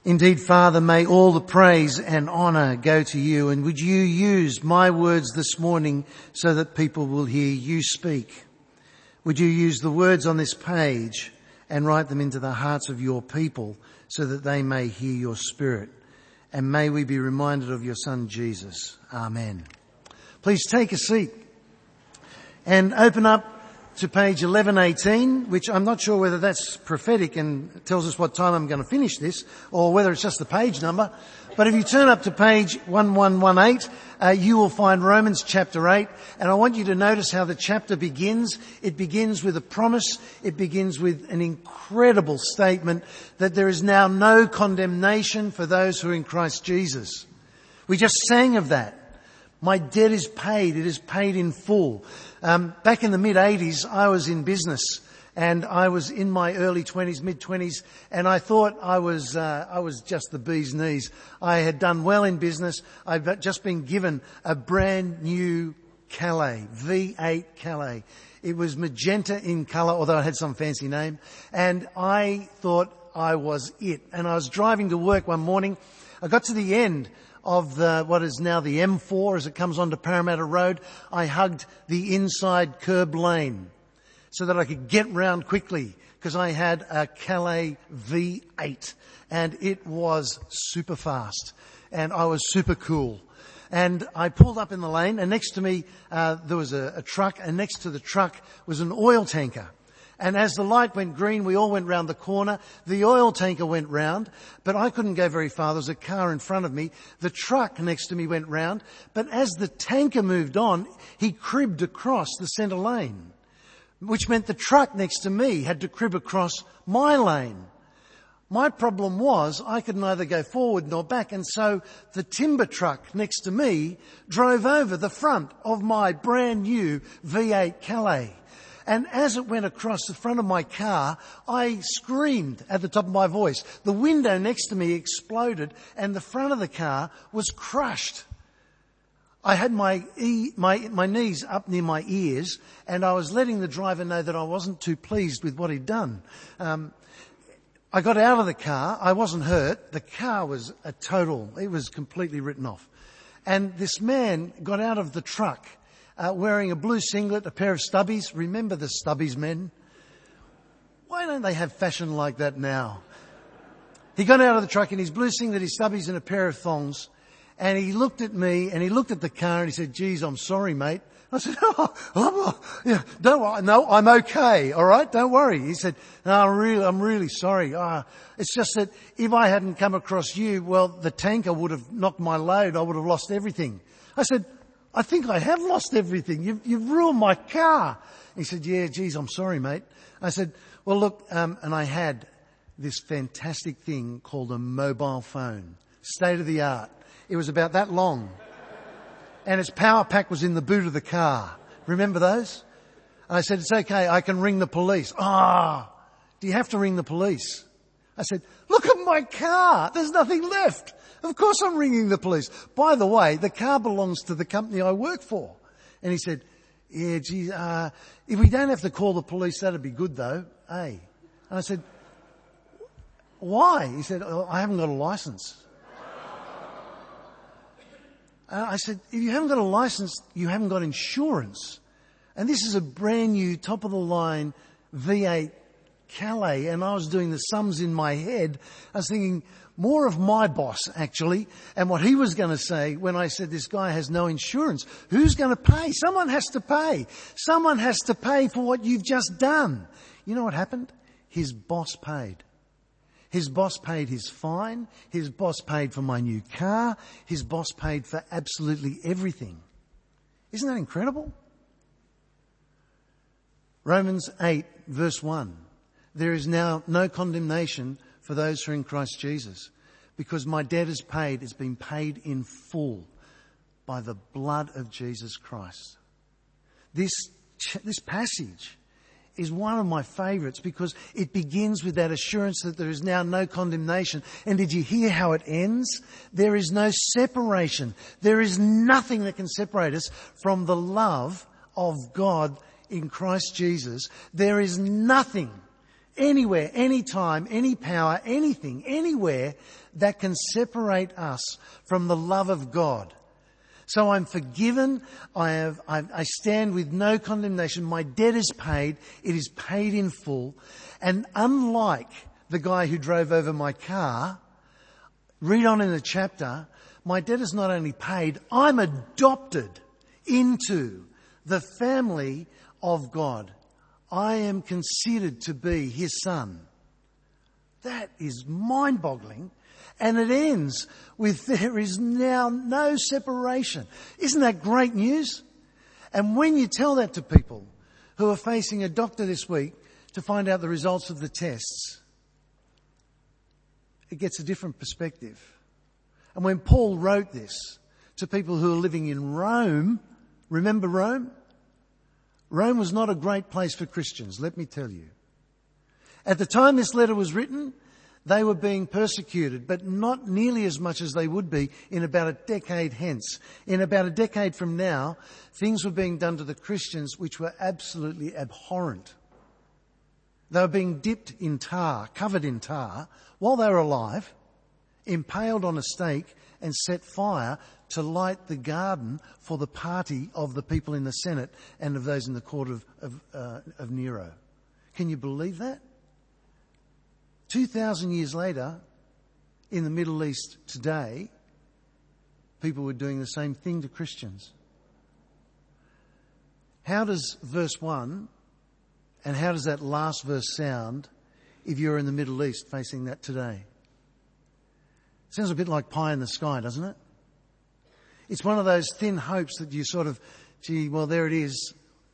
Indeed, Father, may all the praise and honour go to you, and would you use my words this morning so that people will hear you speak. Would you use the words on this page and write them into the hearts of your people so that they may hear your Spirit. And may we be reminded of your Son, Jesus. Amen. Please take a seat and open up to page 1118, which I'm not sure whether that's prophetic and tells us what time I'm going to finish this, or whether it's just the page number. But if you turn up to page 1118, you will find Romans chapter 8. And I want you to notice how the chapter begins. It begins with a promise. It begins with an incredible statement that there is now no condemnation for those who are in Christ Jesus. We just sang of that. My debt is paid. It is paid in full. Back in the mid-80s, I was in business, and I was in my early 20s, mid-20s, and I thought I was just the bee's knees. I had done well in business. I'd just been given a brand new Calais, V8 Calais. It was magenta in colour, although it had some fancy name, and I thought I was it. And I was driving to work one morning. I got to the end of what is now the M4 as it comes onto Parramatta Road. I hugged the inside curb lane so that I could get round quickly because I had a Calais V8 and it was super fast and I was super cool. And I pulled up in the lane and next to me there was a truck, and next to the truck was an oil tanker. And as the light went green, we all went round the corner. The oil tanker went round, but I couldn't go very far. There was a car in front of me. The truck next to me went round, but as the tanker moved on, he cribbed across the centre lane, which meant the truck next to me had to crib across my lane. My problem was I could neither go forward nor back, and so the timber truck next to me drove over the front of my brand new V8 Calais. And as it went across the front of my car, I screamed at the top of my voice. The window next to me exploded and the front of the car was crushed. I had my knees up near my ears, and I was letting the driver know that I wasn't too pleased with what he'd done. I got out of the car. I wasn't hurt. The car was it was completely written off. And this man got out of the truck wearing a blue singlet, a pair of stubbies. Remember the stubbies, men? Why don't they have fashion like that now? He got out of the truck in his blue singlet, his stubbies and a pair of thongs. And he looked at me and he looked at the car and he said, "Geez, I'm sorry, mate." I said, yeah, don't worry. No, I'm okay. All right. Don't worry. He said, "No, I'm really sorry. It's just that if I hadn't come across you, well, the tanker would have knocked my load. I would have lost everything." I said, "I think I have lost everything. You've ruined my car." He said, "Yeah, geez, I'm sorry, mate." I said, "Well, look," and I had this fantastic thing called a mobile phone, state of the art. It was about that long, and its power pack was in the boot of the car. Remember those? I said, "It's okay. I can ring the police." Do you have to ring the police? I said, "Look at my car. There's nothing left. Of course I'm ringing the police. By the way, the car belongs to the company I work for." And he said, "Yeah, geez, if we don't have to call the police, that'd be good though, eh?" And I said, "Why?" He said, "I haven't got a license." I said, "If you haven't got a license, you haven't got insurance. And this is a brand new, top of the line V8 Calais." And I was doing the sums in my head. I was thinking more of my boss, actually, and what he was going to say when I said this guy has no insurance. Who's going to pay? Someone has to pay. Someone has to pay for what you've just done. You know what happened? His boss paid. His boss paid his fine. His boss paid for my new car. His boss paid for absolutely everything. Isn't that incredible? Romans 8 verse 1. There is now no condemnation for those who are in Christ Jesus, because my debt is paid. It's been paid in full by the blood of Jesus Christ. This passage is one of my favourites because it begins with that assurance that there is now no condemnation. And did you hear how it ends? There is no separation. There is nothing that can separate us from the love of God in Christ Jesus. There is nothing anywhere, anytime, any power, anything, anywhere that can separate us from the love of God. So I'm forgiven. I stand with no condemnation. My debt is paid. It is paid in full. And unlike the guy who drove over my car, read on in the chapter, my debt is not only paid, I'm adopted into the family of God. I am considered to be his son. That is mind-boggling. And it ends with there is now no separation. Isn't that great news? And when you tell that to people who are facing a doctor this week to find out the results of the tests, it gets a different perspective. And when Paul wrote this to people who are living in Rome, remember Rome? Rome was not a great place for Christians, let me tell you. At the time this letter was written, they were being persecuted, but not nearly as much as they would be in about a decade hence. In about a decade from now, things were being done to the Christians which were absolutely abhorrent. They were being dipped in tar, covered in tar, while they were alive, impaled on a stake and set fire to light the garden for the party of the people in the Senate and of those in the court of Nero. Can you believe that? 2,000 years later, in the Middle East today, people were doing the same thing to Christians. How does verse 1 and how does that last verse sound if you're in the Middle East facing that today? It sounds a bit like pie in the sky, doesn't it? It's one of those thin hopes that you sort of, gee, well, there it is.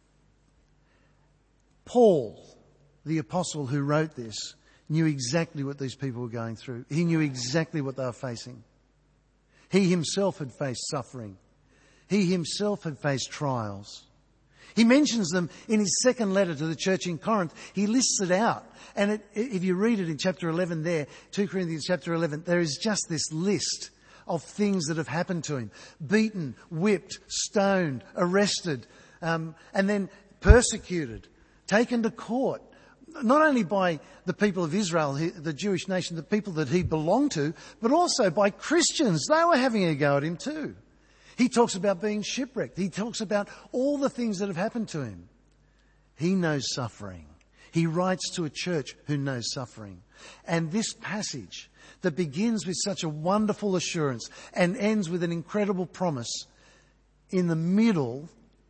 Paul, the apostle who wrote this, knew exactly what these people were going through. He knew exactly what they were facing. He himself had faced suffering. He himself had faced trials. He mentions them in his second letter to the church in Corinth. He lists it out. And if you read it in chapter 11 there, 2 Corinthians chapter 11, there is just this list of things that have happened to him. Beaten, whipped, stoned, arrested, and then persecuted, taken to court. Not only by the people of Israel, the Jewish nation, the people that he belonged to, but also by Christians. They were having a go at him too. He talks about being shipwrecked. He talks about all the things that have happened to him. He knows suffering. He writes to a church who knows suffering. And this passage that begins with such a wonderful assurance and ends with an incredible promise, in the middle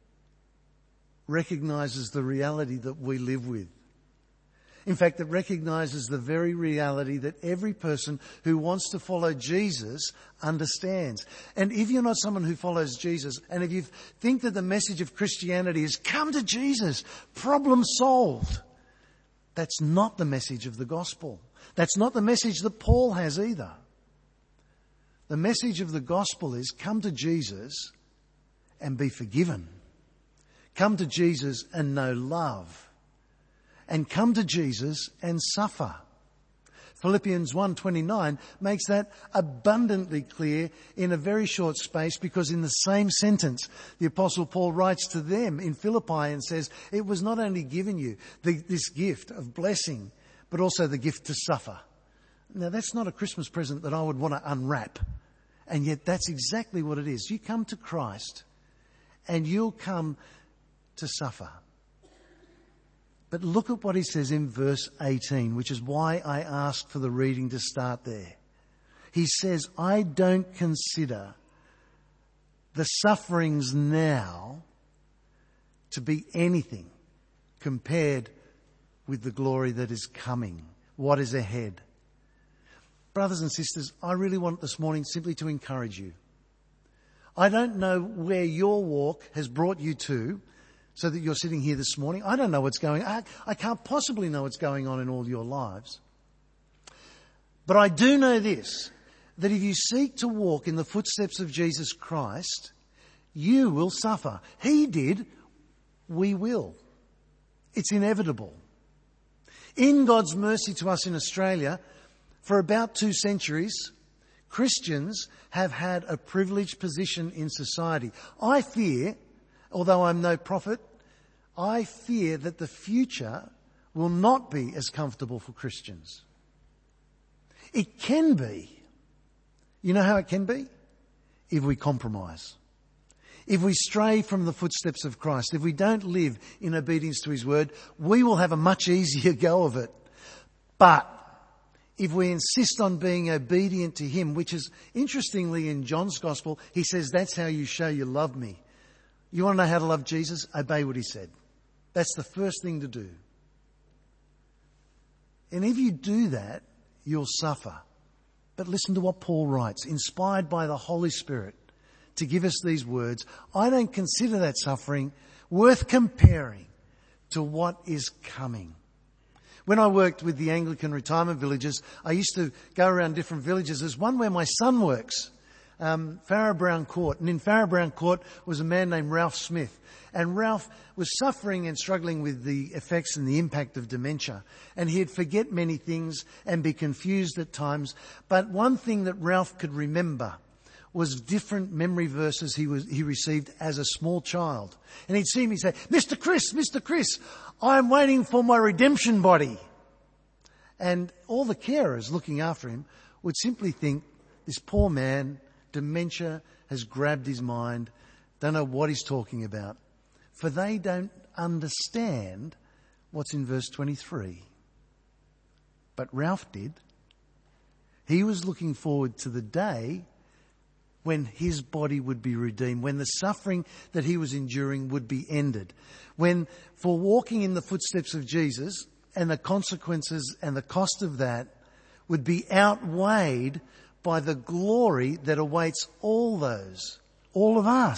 recognises the reality that we live with. In fact, it recognises the very reality that every person who wants to follow Jesus understands. And if you're not someone who follows Jesus, and if you think that the message of Christianity is come to Jesus, problem solved, that's not the message of the gospel. That's not the message that Paul has either. The message of the gospel is come to Jesus and be forgiven. Come to Jesus and know love. And come to Jesus and suffer. Philippians 1:29 makes that abundantly clear in a very short space, because in the same sentence the Apostle Paul writes to them in Philippi and says, it was not only given you this gift of blessing, but also the gift to suffer. Now that's not a Christmas present that I would want to unwrap. And yet that's exactly what it is. You come to Christ and you'll come to suffer. But look at what he says in verse 18, which is why I asked for the reading to start there. He says, I don't consider the sufferings now to be anything compared with the glory that is coming, what is ahead. Brothers and sisters, I really want this morning simply to encourage you. I don't know where your walk has brought you to, so that you're sitting here this morning. I don't know what's going on. I can't possibly know what's going on in all your lives. But I do know this, that if you seek to walk in the footsteps of Jesus Christ, you will suffer. He did, we will. It's inevitable. In God's mercy to us in Australia, for about 2 centuries, Christians have had a privileged position in society. I fear, although I'm no prophet, I fear that the future will not be as comfortable for Christians. It can be. You know how it can be? If we compromise. If we stray from the footsteps of Christ, if we don't live in obedience to his word, we will have a much easier go of it. But if we insist on being obedient to him, which is interestingly in John's gospel, he says, that's how you show you love me. You want to know how to love Jesus? Obey what he said. That's the first thing to do. And if you do that, you'll suffer. But listen to what Paul writes, inspired by the Holy Spirit to give us these words. I don't consider that suffering worth comparing to what is coming. When I worked with the Anglican retirement villages, I used to go around different villages. There's one where my son works, Farrer Brown Court. And in Farrer Brown Court was a man named Ralph Smith. And Ralph was suffering and struggling with the effects and the impact of dementia. And he'd forget many things and be confused at times. But one thing that Ralph could remember was different memory verses he received as a small child. And he'd see me say, Mr. Chris, I'm waiting for my redemption body. And all the carers looking after him would simply think, this poor man, dementia has grabbed his mind, don't know what he's talking about. For they don't understand what's in verse 23. But Ralph did. He was looking forward to the day when his body would be redeemed, when the suffering that he was enduring would be ended, when for walking in the footsteps of Jesus and the consequences and the cost of that would be outweighed by the glory that awaits all of us.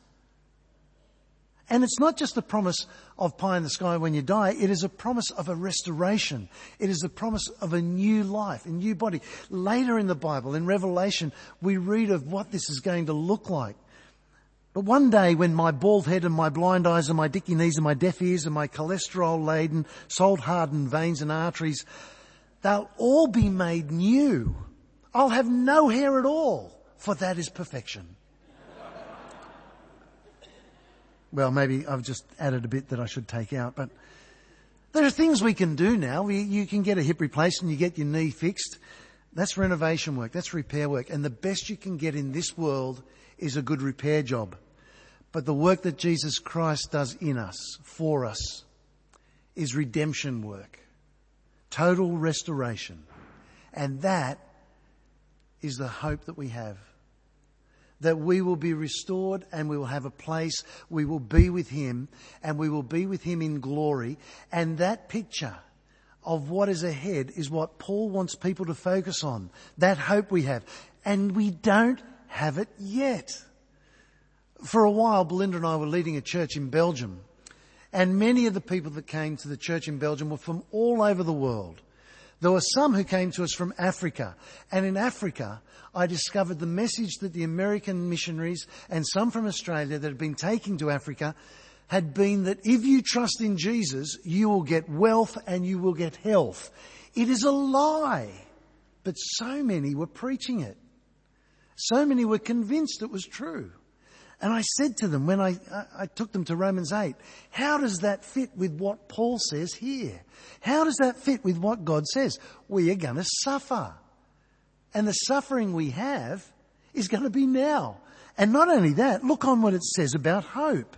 And it's not just a promise of pie in the sky when you die. It is a promise of a restoration. It is a promise of a new life, a new body. Later in the Bible, in Revelation, we read of what this is going to look like. But one day when my bald head and my blind eyes and my dicky knees and my deaf ears and my cholesterol-laden, salt-hardened veins and arteries, they'll all be made new. I'll have no hair at all, for that is perfection. Well, maybe I've just added a bit that I should take out, but there are things we can do now. You can get a hip replaced and you get your knee fixed. That's renovation work. That's repair work. And the best you can get in this world is a good repair job. But the work that Jesus Christ does in us, for us, is redemption work. Total restoration. And that is the hope that we have. That we will be restored and we will have a place, we will be with him and we will be with him in glory. And that picture of what is ahead is what Paul wants people to focus on. That hope we have. And we don't have it yet. For a while, Belinda and I were leading a church in Belgium. And many of the people that came to the church in Belgium were from all over the world. There were some who came to us from Africa. And in Africa, I discovered the message that the American missionaries and some from Australia that had been taking to Africa had been that if you trust in Jesus, you will get wealth and you will get health. It is a lie. But so many were preaching it. So many were convinced it was true. And I said to them when I took them to Romans 8, how does that fit with what Paul says here? How does that fit with what God says? We are going to suffer. And the suffering we have is going to be now. And not only that, look on what it says about hope.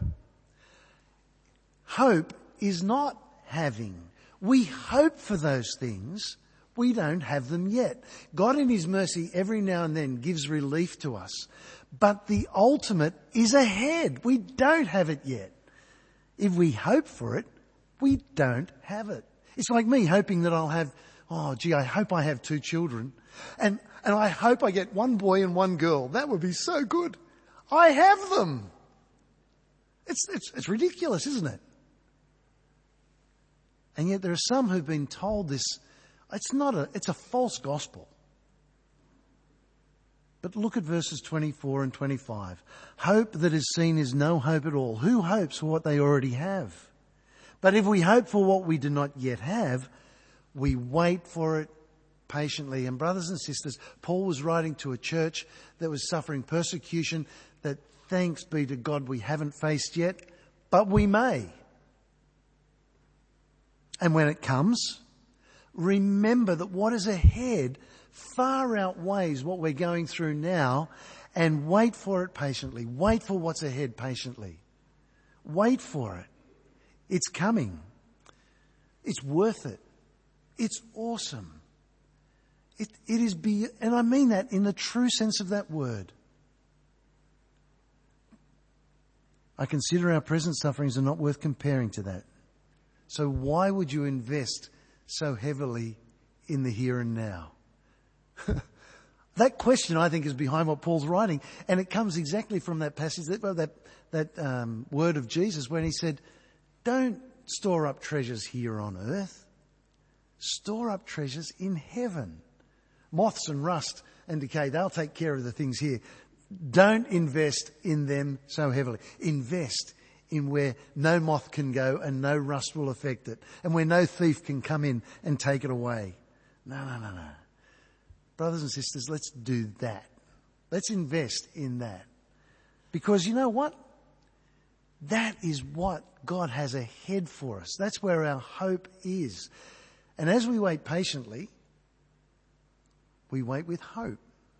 Hope is not having. We hope for those things. We don't have them yet. God in his mercy every now and then gives relief to us. But the ultimate is ahead. We don't have it yet. If we hope for it, we don't have it. It's like me hoping that I'll have, I hope I have 2 children. And I hope I get 1 boy and 1 girl. That would be so good. I have them. It's ridiculous, isn't it? And yet there are some who've been told this. It's a false gospel. But look at verses 24 and 25. Hope that is seen is no hope at all. Who hopes for what they already have? But if we hope for what we do not yet have, we wait for it patiently. And brothers and sisters, Paul was writing to a church that was suffering persecution that, thanks be to God, we haven't faced yet, but we may. And when it comes, remember that what is ahead far outweighs what we're going through now, and wait for it patiently. Wait for what's ahead patiently. Wait for it. It's coming. It's worth it. It's awesome. It is and I mean that in the true sense of that word. I consider our present sufferings are not worth comparing to that. So why would you invest so heavily in the here and now? That question, I think, is behind what Paul's writing, and it comes exactly from that passage, that word of Jesus, when he said, "Don't store up treasures here on earth. Store up treasures in heaven. Moths and rust and decay, they'll take care of the things here. Don't invest in them so heavily. Invest in where no moth can go and no rust will affect it, and where no thief can come in and take it away." No. Brothers and sisters, let's do that. Let's invest in that. Because you know what? That is what God has ahead for us. That's where our hope is. And as we wait patiently, we wait with hope.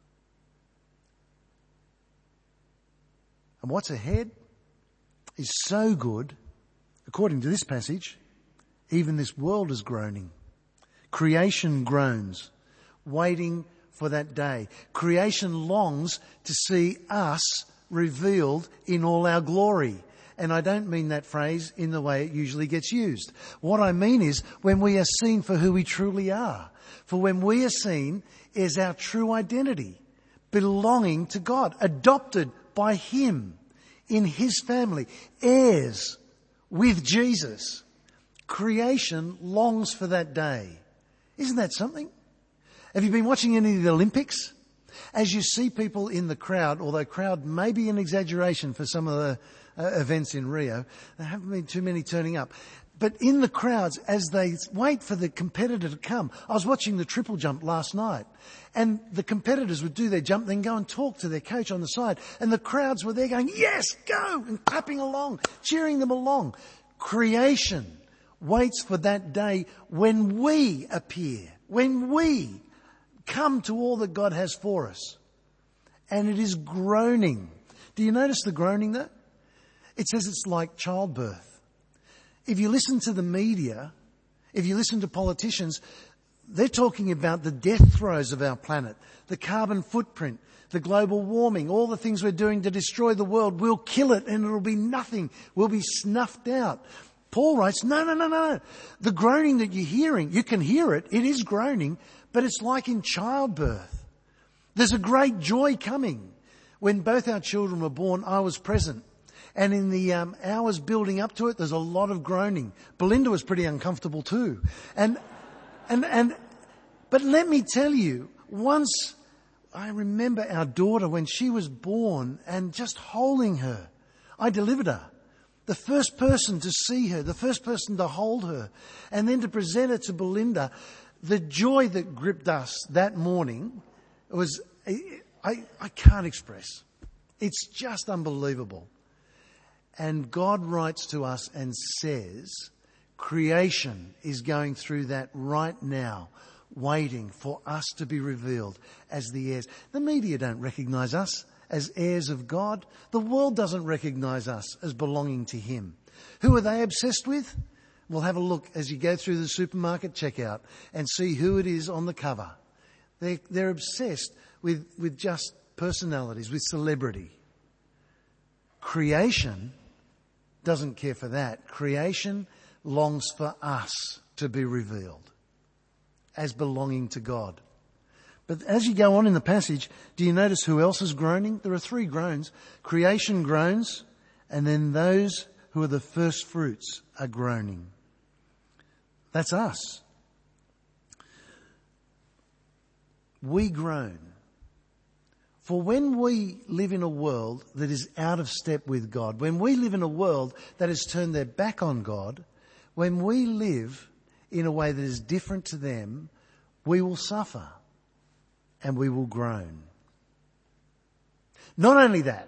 And what's ahead is so good, according to this passage, even this world is groaning. Creation groans, waiting for that day. Creation longs to see us revealed in all our glory. And I don't mean that phrase in the way it usually gets used. What I mean is when we are seen for who we truly are. For when we are seen as our true identity, belonging to God, adopted by Him in His family, heirs with Jesus. Creation longs for that day. Isn't that something? Have you been watching any of the Olympics? As you see people in the crowd, although crowd may be an exaggeration for some of the events in Rio, there haven't been too many turning up. But in the crowds, as they wait for the competitor to come, I was watching the triple jump last night, and the competitors would do their jump, then go and talk to their coach on the side, and the crowds were there going, "Yes, go!" and clapping along, cheering them along. Creation waits for that day when we appear, when we come to all that God has for us. And it is groaning. Do you notice the groaning there? It says it's like childbirth. If you listen to the media, if you listen to politicians, they're talking about the death throes of our planet, the carbon footprint, the global warming, all the things we're doing to destroy the world. We'll kill it and it'll be nothing. We'll be snuffed out. Paul writes, no. The groaning that you're hearing, you can hear it. It is groaning, but it's like in childbirth. There's a great joy coming. When both our children were born, I was present. And in the hours building up to it, there's a lot of groaning. Belinda was pretty uncomfortable too. But let me tell you, once I remember our daughter when she was born and just holding her, I delivered her. The first person to see her, the first person to hold her, and then to present her to Belinda, the joy that gripped us that morning was, I can't express. It's just unbelievable. And God writes to us and says, creation is going through that right now, waiting for us to be revealed as the heirs. The media don't recognise us as heirs of God. The world doesn't recognise us as belonging to Him. Who are they obsessed with? We'll have a look as you go through the supermarket checkout and see who it is on the cover. They're obsessed with just personalities, with celebrity. Creation doesn't care for that. Creation longs for us to be revealed as belonging to God. But as you go on in the passage, do you notice who else is groaning? There are three groans. Creation groans, and then those who are the first fruits are groaning. That's us. We groan. For when we live in a world that is out of step with God, when we live in a world that has turned their back on God, when we live in a way that is different to them, we will suffer and we will groan. Not only that,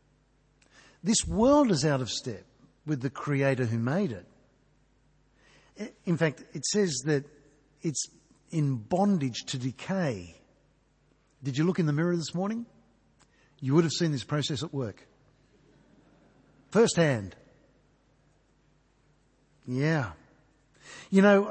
this world is out of step with the Creator who made it. In fact, it says that it's in bondage to decay. Did you look in the mirror this morning? You would have seen this process at work. Firsthand. Yeah. You know,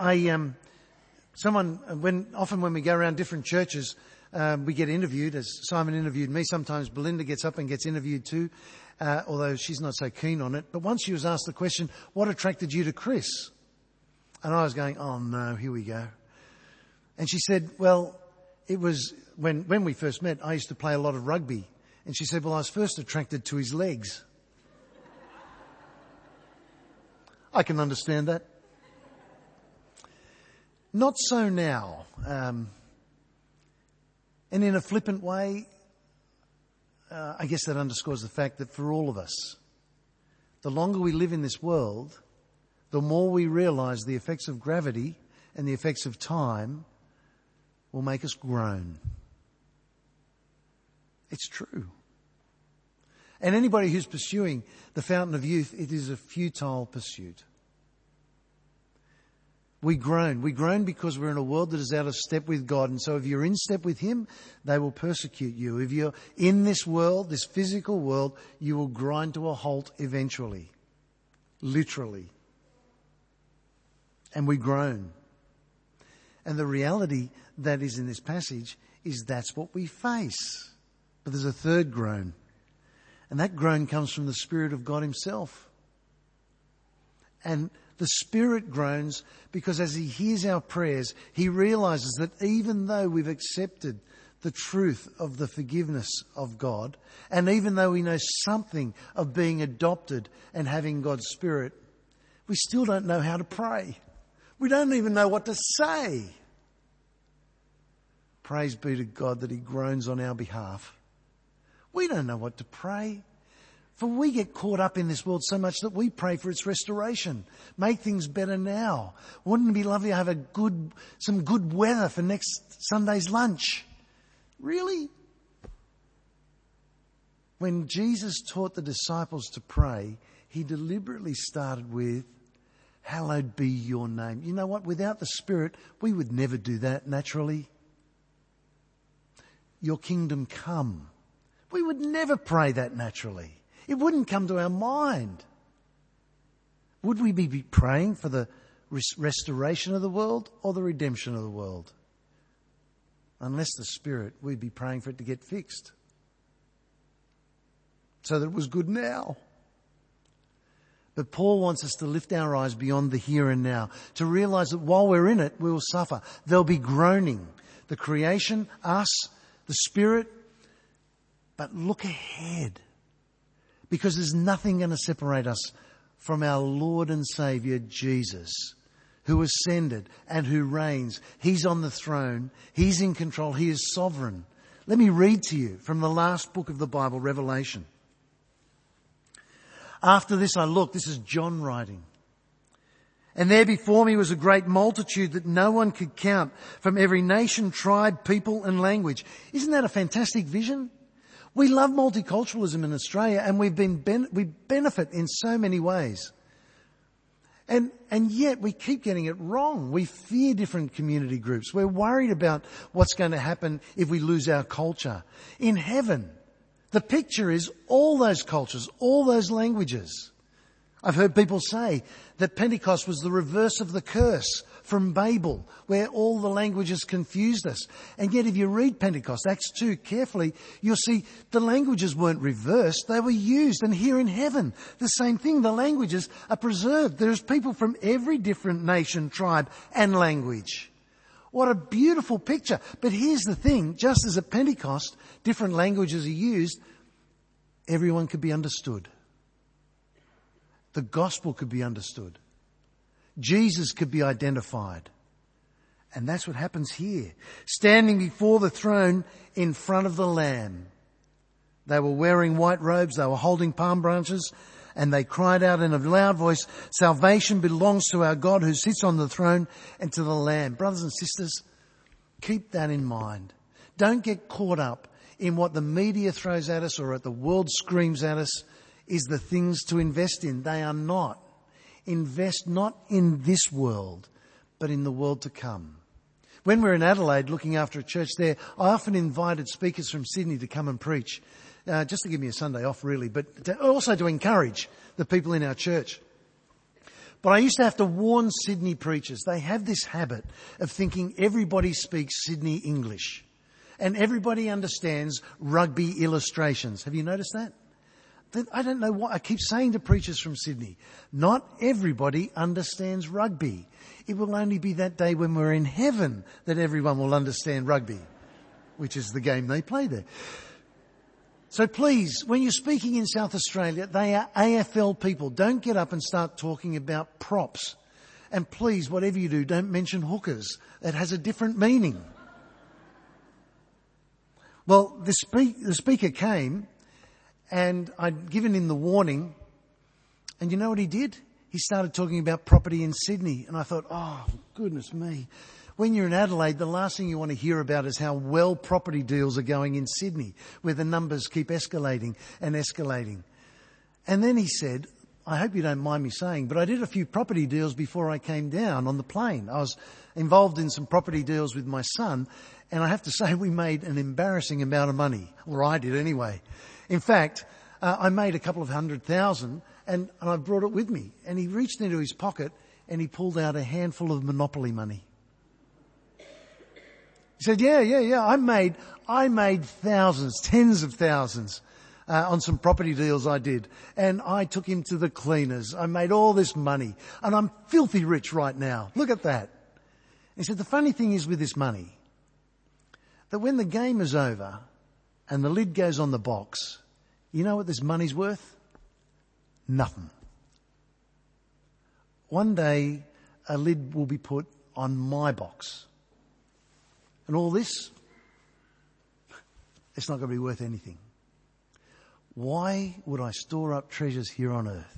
often when we go around different churches, we get interviewed, as Simon interviewed me. Sometimes Belinda gets up and gets interviewed too, although she's not so keen on it. But once she was asked the question, what attracted you to Chris? And I was going, oh no, here we go. And she said, well, it was when we first met, I used to play a lot of rugby. And she said, well, I was first attracted to his legs. I can understand that. Not so now. And in a flippant way, I guess that underscores the fact that for all of us, the longer we live in this world, the more we realise the effects of gravity and the effects of time will make us groan. It's true. And anybody who's pursuing the fountain of youth, it is a futile pursuit. We groan. We groan because we're in a world that is out of step with God. And so if you're in step with Him, they will persecute you. If you're in this world, this physical world, you will grind to a halt eventually. Literally. And we groan. And the reality that is in this passage is that's what we face. But there's a third groan. And that groan comes from the Spirit of God Himself. And the Spirit groans because as He hears our prayers, He realises that even though we've accepted the truth of the forgiveness of God, and even though we know something of being adopted and having God's Spirit, we still don't know how to pray. We don't even know what to say. Praise be to God that He groans on our behalf. We don't know what to pray. For we get caught up in this world so much that we pray for its restoration. Make things better now. Wouldn't it be lovely to have some good weather for next Sunday's lunch? Really? When Jesus taught the disciples to pray, He deliberately started with, hallowed be your name. You know what? Without the Spirit, we would never do that naturally. Your kingdom come. We would never pray that naturally. It wouldn't come to our mind. Would we be praying for the restoration of the world or the redemption of the world? Unless the Spirit, we'd be praying for it to get fixed. So that it was good now. But Paul wants us to lift our eyes beyond the here and now, to realise that while we're in it, we will suffer. There'll be groaning. The creation, us, the Spirit. But look ahead. Because there's nothing going to separate us from our Lord and Saviour, Jesus, who ascended and who reigns. He's on the throne. He's in control. He is sovereign. Let me read to you from the last book of the Bible, Revelation. After this I looked, this is John writing. And there before me was a great multitude that no one could count, from every nation, tribe, people and language. Isn't that a fantastic vision? We love multiculturalism in Australia, and we benefit in so many ways. And yet we keep getting it wrong. We fear different community groups. We're worried about what's going to happen if we lose our culture. In heaven, the picture is all those cultures, all those languages. I've heard people say that Pentecost was the reverse of the curse from Babel, where all the languages confused us. And yet if you read Pentecost, Acts 2, carefully, you'll see the languages weren't reversed, they were used. And here in heaven, the same thing, the languages are preserved. There's people from every different nation, tribe and language. What a beautiful picture. But here's the thing, just as at Pentecost, different languages are used, everyone could be understood. The gospel could be understood. Jesus could be identified. And that's what happens here. Standing before the throne in front of the Lamb. They were wearing white robes, they were holding palm branches, and they cried out in a loud voice, salvation belongs to our God who sits on the throne and to the Lamb. Brothers and sisters, keep that in mind. Don't get caught up in what the media throws at us or what the world screams at us is the things to invest in. They are not. Invest not in this world, but in the world to come. When we're in Adelaide looking after a church there, I often invited speakers from Sydney to come and preach, just to give me a Sunday off really, but also to encourage the people in our church. But I used to have to warn Sydney preachers. They have this habit of thinking everybody speaks Sydney English and everybody understands rugby illustrations. Have you noticed that? I don't know what I keep saying to preachers from Sydney. Not everybody understands rugby. It will only be that day when we're in heaven that everyone will understand rugby, which is the game they play there. So please, when you're speaking in South Australia, they are AFL people. Don't get up and start talking about props. And please, whatever you do, don't mention hookers. It has a different meaning. Well, the speaker came and I'd given him the warning. And you know what he did? He started talking about property in Sydney. And I thought, oh, goodness me. When you're in Adelaide, the last thing you want to hear about is how well property deals are going in Sydney, where the numbers keep escalating and escalating. And then he said, I hope you don't mind me saying, but I did a few property deals before I came down on the plane. I was involved in some property deals with my son, and I have to say we made an embarrassing amount of money. Or I did anyway. In fact, I made a couple of $100,000 and I brought it with me. And he reached into his pocket and he pulled out a handful of Monopoly money. He said, yeah, I made thousands, tens of thousands, on some property deals I did. And I took him to the cleaners. I made all this money and I'm filthy rich right now. Look at that. He said, the funny thing is with this money, that when the game is over and the lid goes on the box, you know what this money's worth? Nothing. One day a lid will be put on my box. And all this, it's not going to be worth anything. Why would I store up treasures here on earth?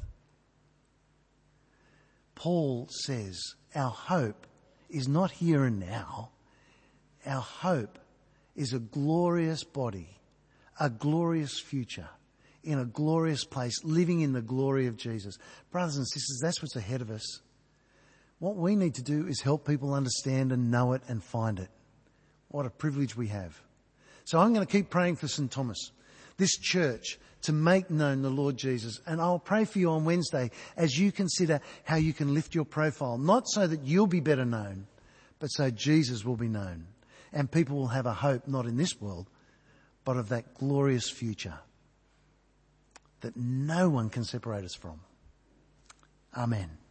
Paul says our hope is not here and now. Our hope is a glorious body, a glorious future, in a glorious place, living in the glory of Jesus. Brothers and sisters, that's what's ahead of us. What we need to do is help people understand and know it and find it. What a privilege we have. So I'm going to keep praying for St. Thomas, this church, to make known the Lord Jesus. And I'll pray for you on Wednesday as you consider how you can lift your profile, not so that you'll be better known, but so Jesus will be known. And people will have a hope, not in this world, but of that glorious future that no one can separate us from. Amen.